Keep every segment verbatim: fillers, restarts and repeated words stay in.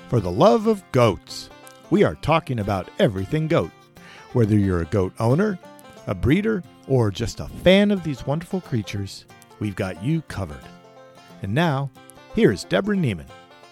For the love of goats, we are talking about everything goat. Whether you're a goat owner, a breeder, or just a fan of these wonderful creatures, we've got you covered. And now, here's Deborah Neiman.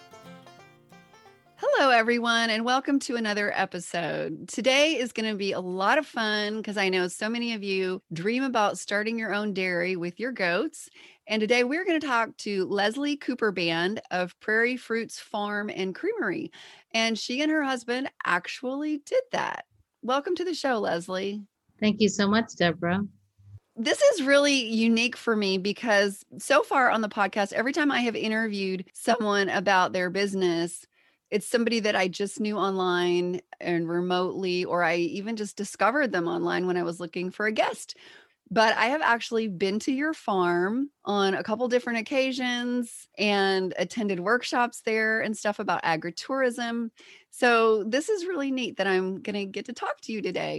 Hello, everyone, and welcome to another episode. Today is going to be a lot of fun because I know so many of you dream about starting your own dairy with your goats. And today we're going to talk to Leslie Cooper Band of Prairie Fruits Farm and Creamery. And she and her husband actually did that. Welcome to the show, Leslie. Thank you so much, Deborah. This is really unique for me because so far on the podcast, every time I have interviewed someone about their business, it's somebody that I just knew online and remotely, or I even just discovered them online when I was looking for a guest. But I have actually been to your farm on a couple different occasions and attended workshops there and stuff about agritourism. So this is really neat that I'm going to get to talk to you today.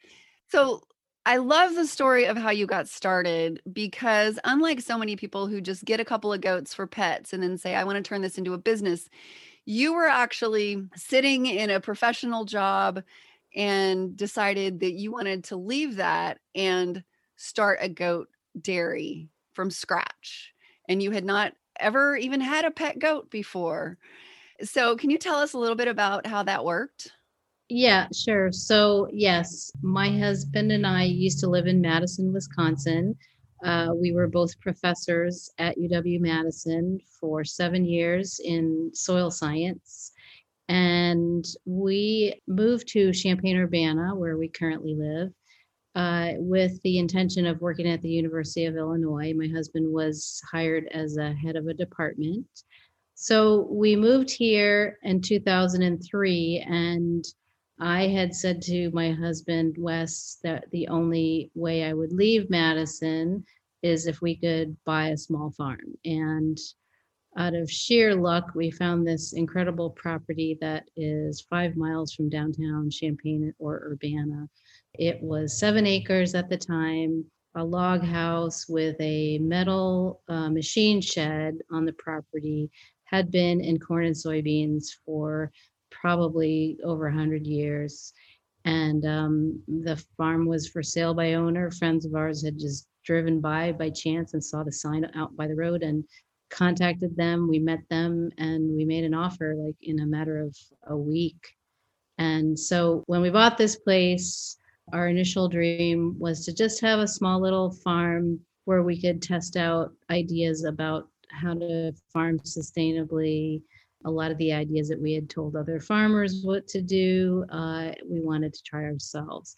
So I love the story of how you got started because unlike so many people who just get a couple of goats for pets and then say, I want to turn this into a business, you were actually sitting in a professional job and decided that you wanted to leave that and start a goat dairy from scratch. And you had not ever even had a pet goat before. So can you tell us a little bit about how that worked? Yeah, sure. So yes, my husband and I used to live in Madison, Wisconsin. Uh, we were both professors at U W-Madison for seven years in soil science. And we moved to Champaign-Urbana, where we currently live, uh, with the intention of working at the University of Illinois. My husband was hired as a head of a department. So we moved here in two thousand three, and I had said to my husband, Wes, that the only way I would leave Madison is if we could buy a small farm. And out of sheer luck, we found this incredible property that is five miles from downtown Champaign or Urbana. It was seven acres at the time, a log house with a metal uh, machine shed on the property, had been in corn and soybeans for probably over one hundred years. And um, the farm was for sale by owner. Friends of ours had just driven by by chance and saw the sign out by the road and contacted them. We met them and we made an offer like in a matter of a week. And so when we bought this place, our initial dream was to just have a small little farm where we could test out ideas about how to farm sustainably. A lot of the ideas that we had told other farmers what to do, uh, we wanted to try ourselves.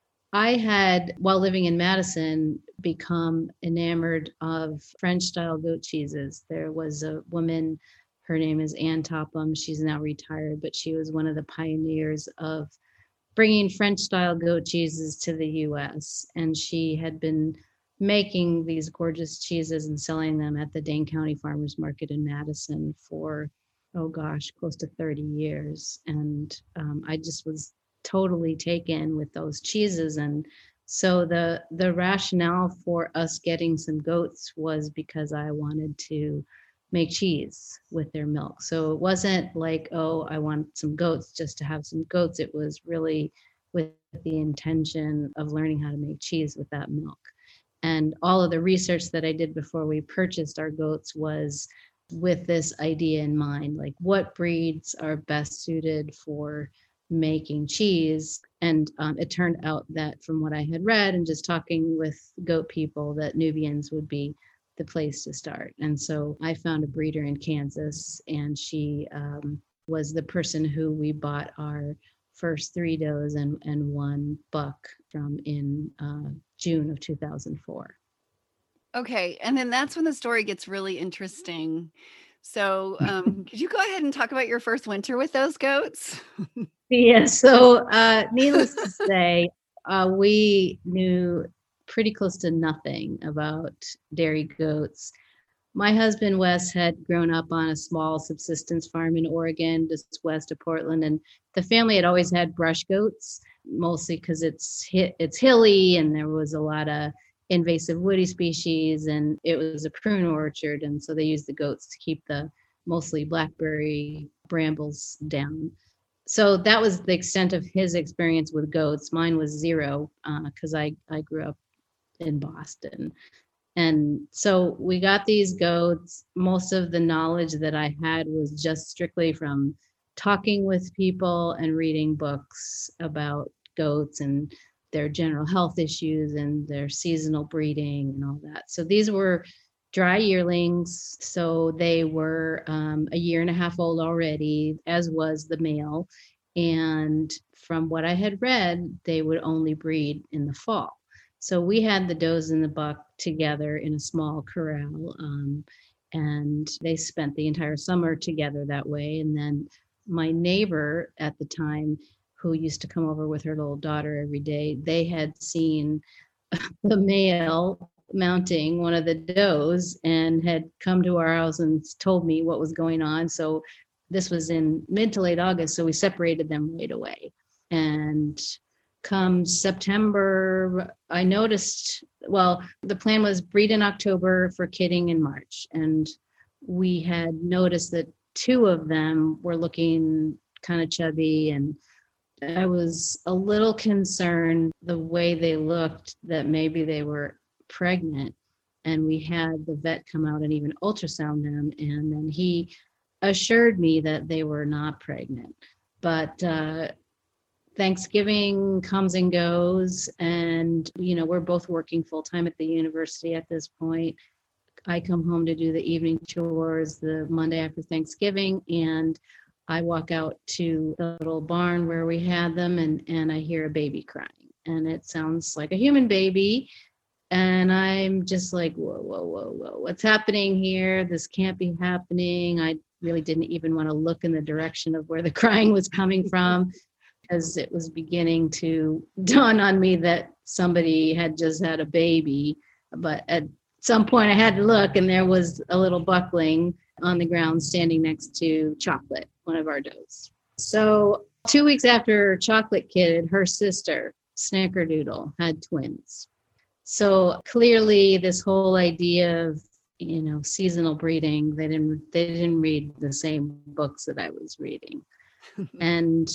I had, while living in Madison, become enamored of French-style goat cheeses. There was a woman, her name is Ann Topham. She's now retired, but she was one of the pioneers of bringing French-style goat cheeses to the U S. And she had been making these gorgeous cheeses and selling them at the Dane County Farmers Market in Madison for oh gosh, close to thirty years. And um, I just was totally taken with those cheeses. And so the the rationale for us getting some goats was because I wanted to make cheese with their milk. So it wasn't like, oh, I want some goats just to have some goats. It was really with the intention of learning how to make cheese with that milk. And all of the research that I did before we purchased our goats was with this idea in mind, like what breeds are best suited for making cheese. And um, it turned out that from what I had read and just talking with goat people, that Nubians would be the place to start. And so I found a breeder in Kansas, and she um, was the person who we bought our first three does and, and one buck from in uh, June of two thousand four. Okay. And then that's when the story gets really interesting. So um, could you go ahead and talk about your first winter with those goats? Yeah. So uh, needless to say, uh, we knew pretty close to nothing about dairy goats. My husband, Wes, had grown up on a small subsistence farm in Oregon, just west of Portland. And the family had always had brush goats, mostly because it's it's hilly and there was a lot of invasive woody species, and it was a prune orchard, and so they used the goats to keep the mostly blackberry brambles down. So that was the extent of his experience with goats. Mine was zero because uh, I, I grew up in Boston. And so we got these goats. Most of the knowledge that I had was just strictly from talking with people and reading books about goats and their general health issues and their seasonal breeding and all that. So these were dry yearlings. So they were um, a year and a half old already, as was the male. And from what I had read, they would only breed in the fall. So we had the does and the buck together in a small corral. Um, and they spent the entire summer together that way. And then my neighbor at the time, who used to come over with her little daughter every day, they had seen the male mounting one of the does and had come to our house and told me what was going on. So this was in mid to late August. So we separated them right away. And come September, I noticed, well, the plan was breed in October for kidding in March. And we had noticed that two of them were looking kind of chubby, and I was a little concerned the way they looked that maybe they were pregnant. And we had the vet come out and even ultrasound them. And then he assured me that they were not pregnant. But uh, Thanksgiving comes and goes. And, you know, we're both working full time at the university at this point. I come home to do the evening chores the Monday after Thanksgiving. And I walk out to the little barn where we had them, and, and I hear a baby crying. And it sounds like a human baby. And I'm just like, whoa, whoa, whoa, whoa, what's happening here? This can't be happening. I really didn't even want to look in the direction of where the crying was coming from, because it was beginning to dawn on me that somebody had just had a baby. But at some point I had to look, and there was a little buckling on the ground standing next to Chocolate, one of our does. So two weeks after Chocolate kidded, her sister, Snickerdoodle, had twins. So clearly this whole idea of, you know, seasonal breeding, they didn't, they didn't read the same books that I was reading. And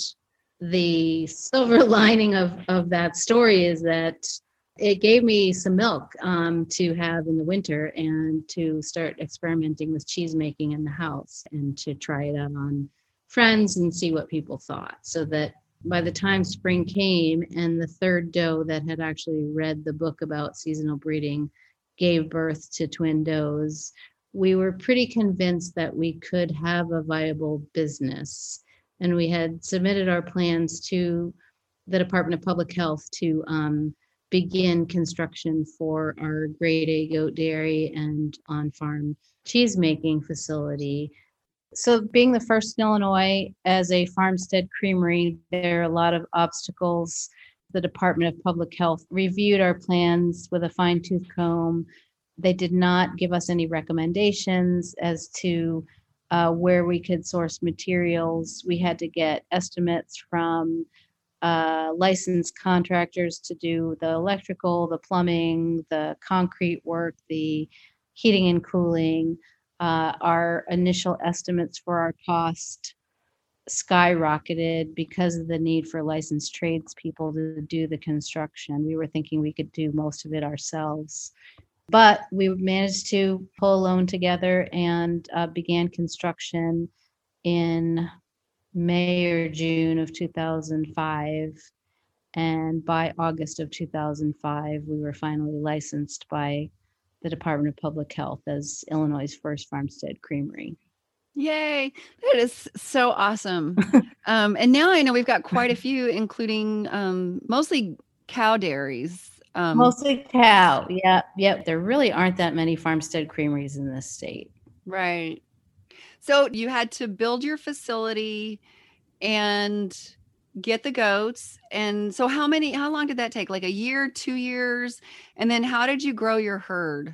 the silver lining of, of that story is that it gave me some milk um, to have in the winter and to start experimenting with cheese making in the house and to try it out on friends and see what people thought. So that by the time spring came and the third doe that had actually read the book about seasonal breeding gave birth to twin does, we were pretty convinced that we could have a viable business. And we had submitted our plans to the Department of Public Health to um, begin construction for our grade A goat dairy and on-farm cheese making facility. So being the first in Illinois as a farmstead creamery, there are a lot of obstacles. The Department of Public Health reviewed our plans with a fine-tooth comb. They did not give us any recommendations as to uh, where we could source materials. We had to get estimates from uh, licensed contractors to do the electrical, the plumbing, the concrete work, the heating and cooling. Uh, our initial estimates for our cost skyrocketed because of the need for licensed tradespeople to do the construction. We were thinking we could do most of it ourselves. But we managed to pull a loan together and uh, began construction in May or June of two thousand five. And by August of two thousand five, we were finally licensed by the Department of Public Health as Illinois' first farmstead creamery. Yay. That is so awesome. um, and now I know we've got quite a few, including um, mostly cow dairies. Um, Mostly cow. Yep. Yep. There really aren't that many farmstead creameries in this state. Right. So you had to build your facility and get the goats. And so how many, how long did that take? Like a year, two years? And then how did you grow your herd?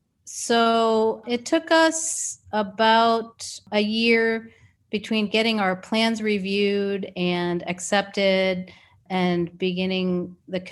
So it took us about a year between getting our plans reviewed and accepted and beginning the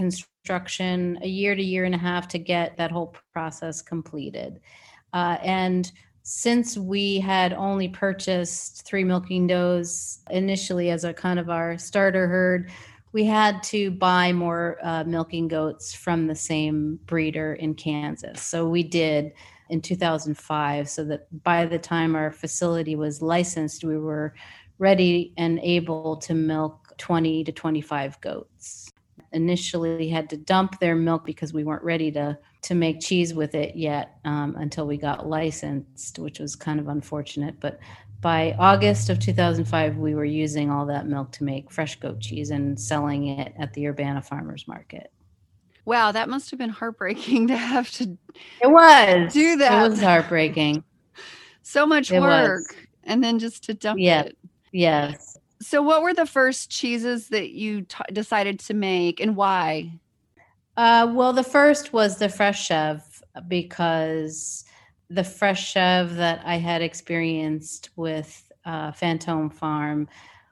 construction, a year to year and a half to get that whole process completed. Uh, and since we had only purchased three milking does initially as a kind of our starter herd, we had to buy more uh, milking goats from the same breeder in Kansas. So we did in two thousand five, so that by the time our facility was licensed, we were ready and able to milk twenty to twenty-five goats. Initially had to dump their milk because we weren't ready to to make cheese with it yet um, until we got licensed, which was kind of unfortunate. But by August of two thousand five, we were using all that milk to make fresh goat cheese and selling it at the Urbana Farmers Market. Wow, that must have been heartbreaking to have to It was. do that. It was heartbreaking. So much It work. was. And then just to dump Yeah. it. Yes. So what were the first cheeses that you t- decided to make and why? Uh, well, the first was the fresh chev, because the fresh chev that I had experienced with uh, Fantôme Farm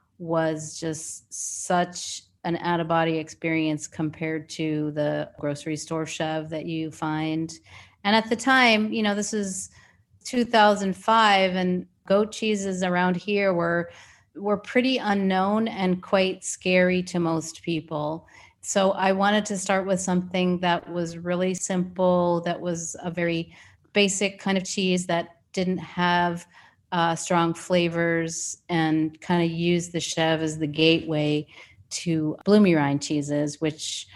was just such an out-of-body experience compared to the grocery store chev that you find. And at the time, you know, this is two thousand five, and goat cheeses around here were were pretty unknown and quite scary to most people. So I wanted to start with something that was really simple, that was a very basic kind of cheese that didn't have uh, strong flavors, and kind of use the chev as the gateway to bloomy rind cheeses, which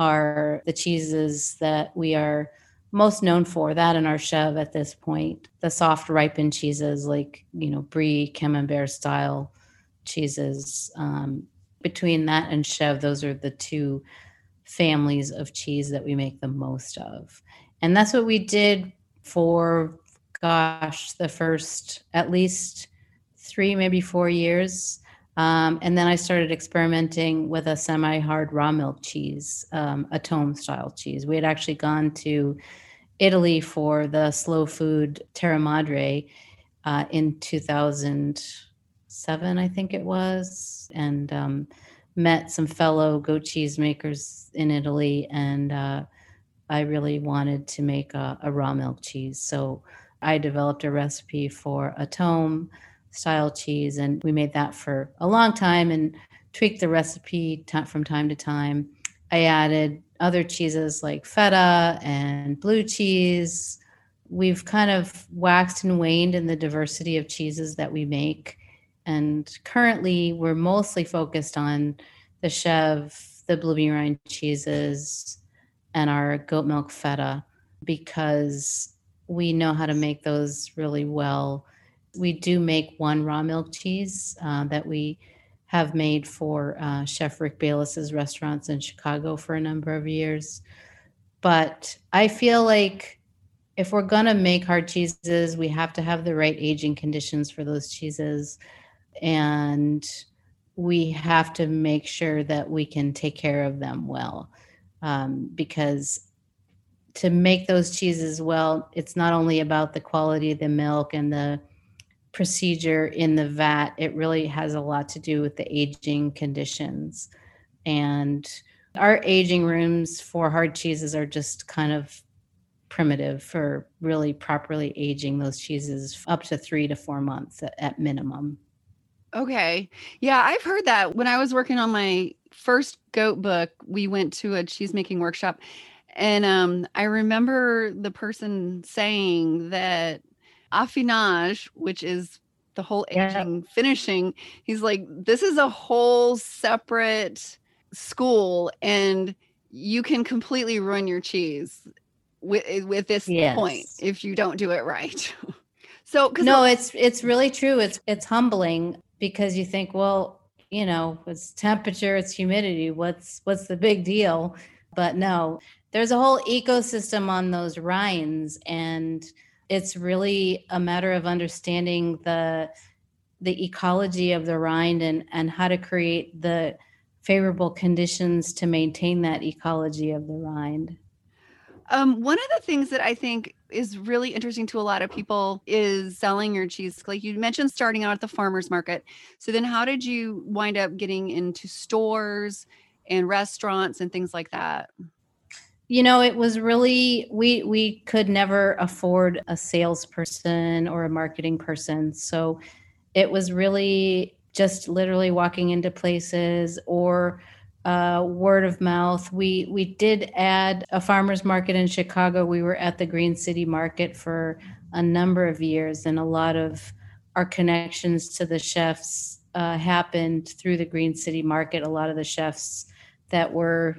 are the cheeses that we are most known for, that and our chev at this point. The soft ripened cheeses like, you know, brie, camembert style cheeses. Um, between that and chev, those are the two families of cheese that we make the most of. And that's what we did for, gosh, the first at least three, maybe four years. Um, and then I started experimenting with a semi-hard raw milk cheese, um, a Tome style cheese. We had actually gone to Italy for the slow food Terra Madre uh, in two thousand seven, I think it was, and um, met some fellow goat cheese makers in Italy. And uh, I really wanted to make a, a raw milk cheese. So I developed a recipe for a Tome style cheese, and we made that for a long time and tweaked the recipe t- from time to time. I added other cheeses like feta and blue cheese. We've kind of waxed and waned in the diversity of cheeses that we make. And currently we're mostly focused on the chev, the bloomy rind cheeses, and our goat milk feta, because we know how to make those really well. We do make one raw milk cheese uh, that we have made for uh, Chef Rick Bayless's restaurants in Chicago for a number of years. But I feel like if we're going to make hard cheeses, we have to have the right aging conditions for those cheeses. And we have to make sure that we can take care of them well. Um, because to make those cheeses well, it's not only about the quality of the milk and the procedure in the vat. It really has a lot to do with the aging conditions. And our aging rooms for hard cheeses are just kind of primitive for really properly aging those cheeses, up to three to four months at, at minimum. Okay. Yeah, I've heard that. When I was working on my first goat book, we went to a cheese making workshop. And um, I remember the person saying that affinage, which is the whole aging, yep. finishing, he's like, this is a whole separate school, and you can completely ruin your cheese with with this yes. point if you don't do it right. So no, it's it's really true. It's it's humbling, because you think, well, you know, it's temperature, it's humidity, what's what's the big deal? But no, there's a whole ecosystem on those rinds, and it's really a matter of understanding the the ecology of the rind and, and how to create the favorable conditions to maintain that ecology of the rind. Um, one of the things that I think is really interesting to a lot of people is selling your cheese. Like you mentioned, starting out at the farmer's market. So then how did you wind up getting into stores and restaurants and things like that? You know, it was really, we we could never afford a salesperson or a marketing person. So it was really just literally walking into places or uh, word of mouth. We we did add a farmer's market in Chicago. We were at the Green City Market for a number of years, and a lot of our connections to the chefs uh, happened through the Green City Market. A lot of the chefs that were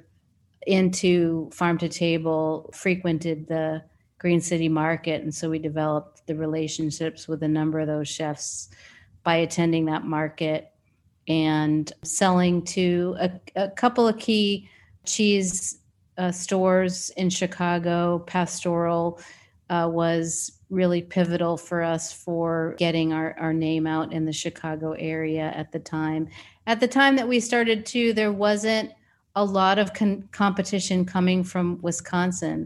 into farm to table frequented the Green City Market, and so we developed the relationships with a number of those chefs by attending that market and selling to a, a couple of key cheese uh, stores in Chicago. Pastoral uh, was really pivotal for us for getting our, our name out in the Chicago area at the time. At the time that we started too, there wasn't a lot of con- competition coming from Wisconsin.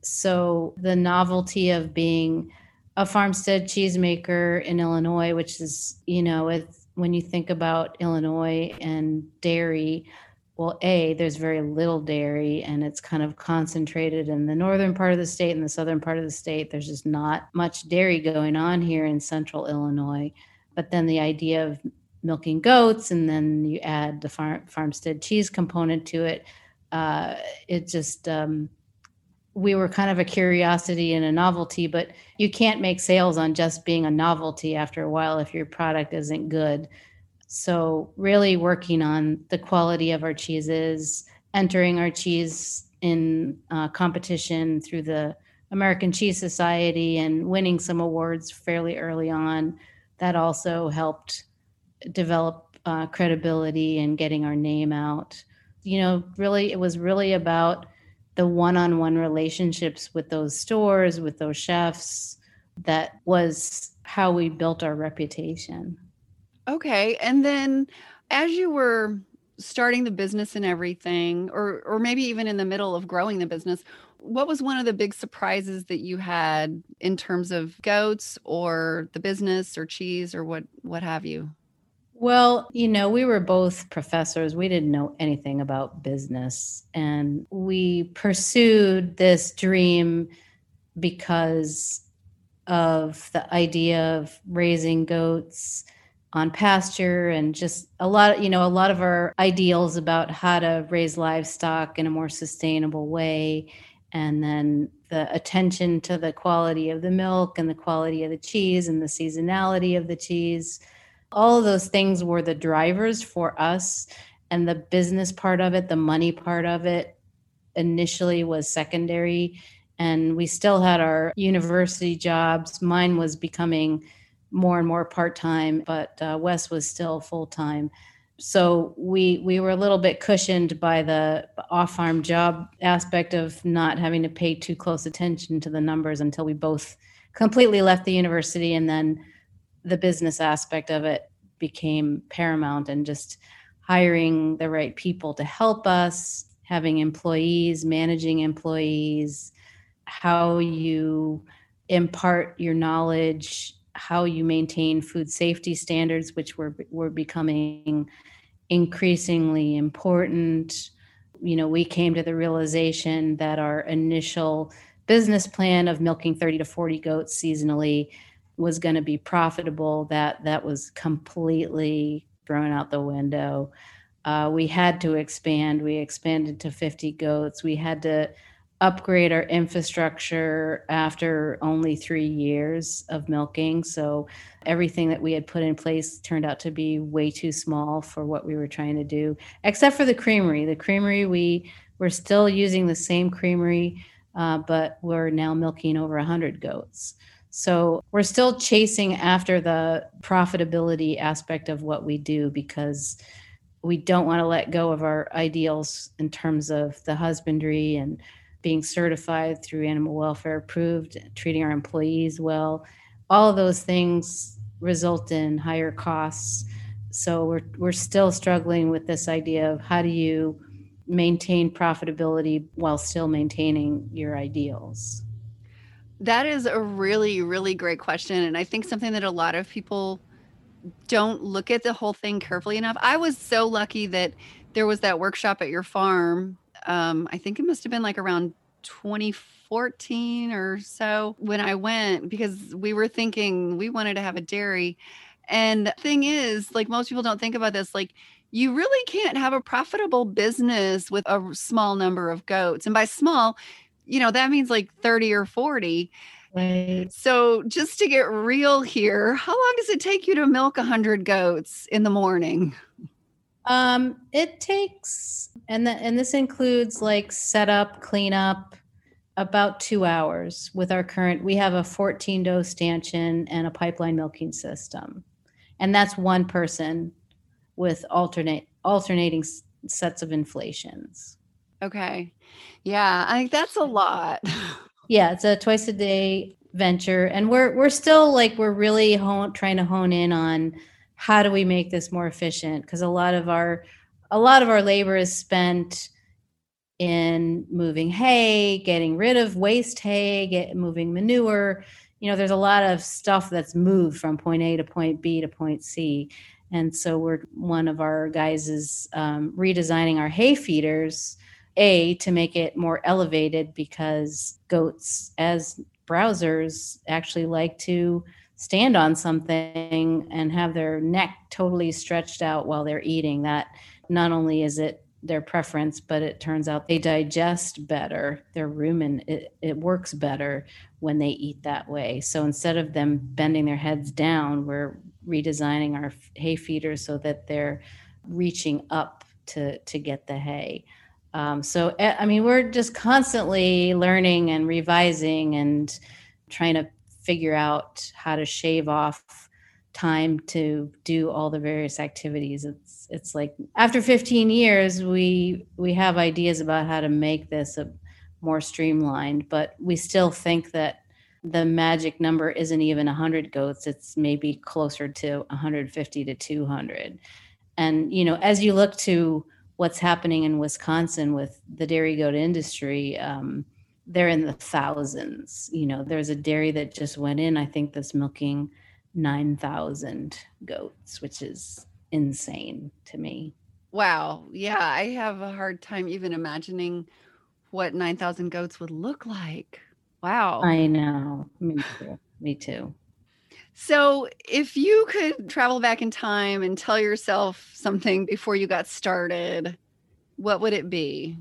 So the novelty of being a farmstead cheesemaker in Illinois, which is, you know, it's, when you think about Illinois and dairy, well, A, there's very little dairy and it's kind of concentrated in the northern part of the state and the southern part of the state. There's just not much dairy going on here in central Illinois. But then the idea of milking goats, and then you add the farm, farmstead cheese component to it, uh, it just... Um, we were kind of a curiosity and a novelty, but you can't make sales on just being a novelty after a while if your product isn't good. So really working on the quality of our cheeses, entering our cheese in uh, competition through the American Cheese Society and winning some awards fairly early on, that also helped develop uh, credibility and getting our name out. You know, really, it was really about the one-on-one relationships with those stores, with those chefs. That was how we built our reputation. Okay. And then as you were starting the business and everything, or or maybe even in the middle of growing the business, what was one of the big surprises that you had in terms of goats or the business or cheese or what what have you? Well, you know, we were both professors. We didn't know anything about business. And we pursued this dream because of the idea of raising goats on pasture and just a lot, you know, a lot of our ideals about how to raise livestock in a more sustainable way. And then the attention to the quality of the milk and the quality of the cheese and the seasonality of the cheese. All of those things were the drivers for us, and the business part of it, the money part of it, initially was secondary. And we still had our university jobs. Mine was becoming more and more part-time, but uh, Wes was still full-time. So we we were a little bit cushioned by the off-farm job aspect of not having to pay too close attention to the numbers until we both completely left the university, and then the business aspect of it became paramount, and just hiring the right people to help us, having employees, managing employees, how you impart your knowledge, how you maintain food safety standards, which were were becoming increasingly important. You know, we came to the realization that our initial business plan of milking thirty to forty goats seasonally was going to be profitable. That that was completely thrown out the window. Uh, we had to expand. We expanded to fifty goats. We had to upgrade our infrastructure after only three years of milking. So everything that we had put in place turned out to be way too small for what we were trying to do, except for the creamery. The creamery, we were still using the same creamery, uh, but we're now milking over one hundred goats. So we're still chasing after the profitability aspect of what we do, because we don't want to let go of our ideals in terms of the husbandry and being certified through Animal Welfare Approved, treating our employees well. All of those things result in higher costs. So we're we're still struggling with this idea of how do you maintain profitability while still maintaining your ideals. That is a really, really great question. And I think something that a lot of people don't look at the whole thing carefully enough. I was so lucky that there was that workshop at your farm. Um, I think it must have been like around twenty fourteen or so when I went, because we were thinking we wanted to have a dairy. And the thing is, like, most people don't think about this, like, you really can't have a profitable business with a small number of goats. And by small, you know, that means like thirty or forty. Right. So just to get real here, how long does it take you to milk one hundred goats in the morning? Um, it takes, and the, and this includes like setup, cleanup, about two hours with our current. We have a fourteen doe stanchion and a pipeline milking system, and that's one person with alternate alternating s- sets of inflations. Okay. Yeah, I think that's a lot. Yeah, it's a twice a day venture, and we're we're still like we're really hone, trying to hone in on how do we make this more efficient, because a lot of our a lot of our labor is spent in moving hay, getting rid of waste hay, get moving manure. You know, there's a lot of stuff that's moved from point A to point B to point C. And so we're one of our guys is um, redesigning our hay feeders, A, to make it more elevated, because goats as browsers actually like to stand on something and have their neck totally stretched out while they're eating. That not only is it their preference, but it turns out they digest better. Their rumen, it, it works better when they eat that way. So instead of them bending their heads down, we're redesigning our hay feeders so that they're reaching up to, to get the hay. Um, so, I mean, we're just constantly learning and revising and trying to figure out how to shave off time to do all the various activities. It's it's like after fifteen years, we we have ideas about how to make this a more streamlined, but we still think that the magic number isn't even one hundred goats. It's maybe closer to one hundred fifty to two hundred. And, you know, as you look to what's happening in Wisconsin with the dairy goat industry, um, they're in the thousands. You know, there's a dairy that just went in, I think, that's milking nine thousand goats, which is insane to me. Wow. Yeah, I have a hard time even imagining what nine thousand goats would look like. Wow. I know. Me too. Me too. So, if you could travel back in time and tell yourself something before you got started, what would it be?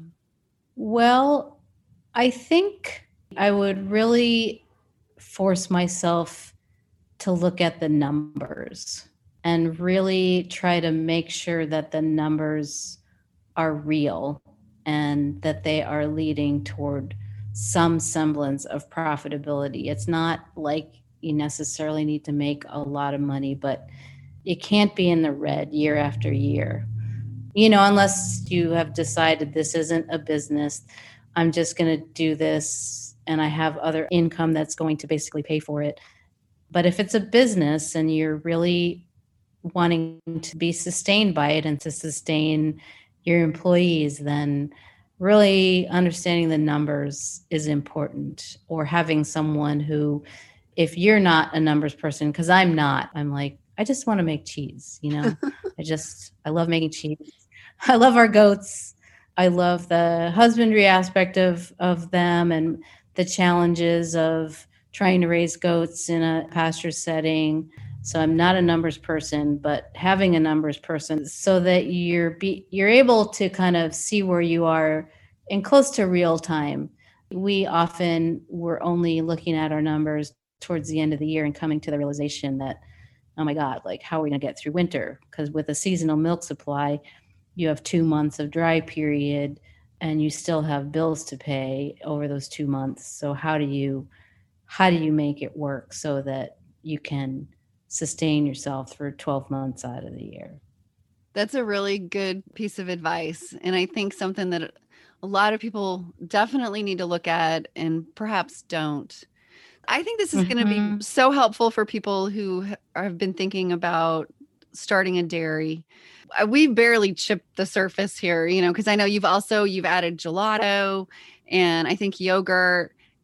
Well, I think I would really force myself to look at the numbers and really try to make sure that the numbers are real and that they are leading toward some semblance of profitability. It's not like you necessarily need to make a lot of money, but it can't be in the red year after year. You know, unless you have decided this isn't a business, I'm just going to do this and I have other income that's going to basically pay for it. But if it's a business and you're really wanting to be sustained by it and to sustain your employees, then really understanding the numbers is important, or having someone who, if you're not a numbers person, because I'm not, I'm like, I just want to make cheese, you know, I just, I love making cheese. I love our goats. I love the husbandry aspect of, of them and the challenges of trying to raise goats in a pasture setting. So I'm not a numbers person, but having a numbers person so that you're be, you're able to kind of see where you are in close to real time. We often were only looking at our numbers towards the end of the year and coming to the realization that, oh my God, like how are we going to get through winter? Because with a seasonal milk supply, you have two months of dry period and you still have bills to pay over those two months. So how do you how do you make it work so that you can sustain yourself for twelve months out of the year? That's a really good piece of advice. And I think something that a lot of people definitely need to look at and perhaps don't. I think this is going to Mm-hmm. be so helpful for people who have been thinking about starting a dairy. We barely chipped the surface here, you know, because I know you've also, you've added gelato and I think yogurt.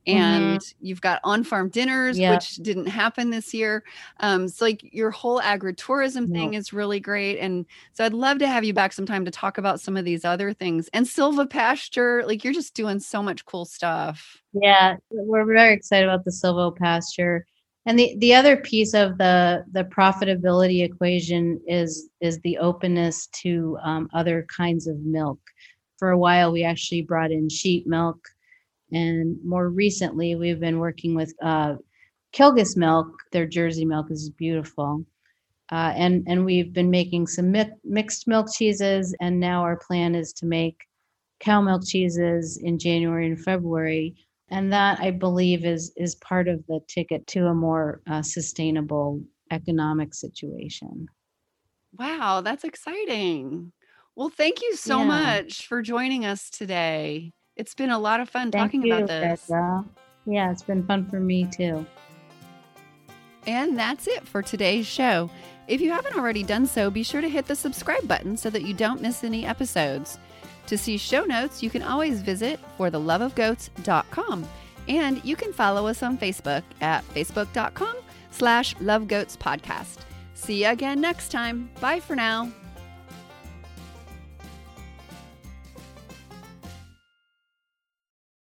and mm-hmm. you've got on-farm dinners, yep. which didn't happen this year. Um, so like your whole agritourism thing Nope. is really great. And so I'd love to have you back sometime to talk about some of these other things. And silvopasture, like you're just doing so much cool stuff. Yeah, we're very excited about the silvopasture. And the, the other piece of the, the profitability equation is, is the openness to um, other kinds of milk. For a while, we actually brought in sheep milk. And more recently, we've been working with uh, Kilgus milk. Their Jersey milk is beautiful. Uh, and, and we've been making some mi- mixed milk cheeses. And now our plan is to make cow milk cheeses in January and February. And that, I believe, is, is part of the ticket to a more uh, sustainable economic situation. Wow, that's exciting. Well, thank you so Yeah. much for joining us today. It's been a lot of fun Thank talking you, about this. Greta. Yeah, it's been fun for me too. And that's it for today's show. If you haven't already done so, be sure to hit the subscribe button so that you don't miss any episodes. To see show notes, you can always visit for the love of goats dot com. And you can follow us on Facebook at facebook.com slash lovegoatspodcast. See you again next time. Bye for now.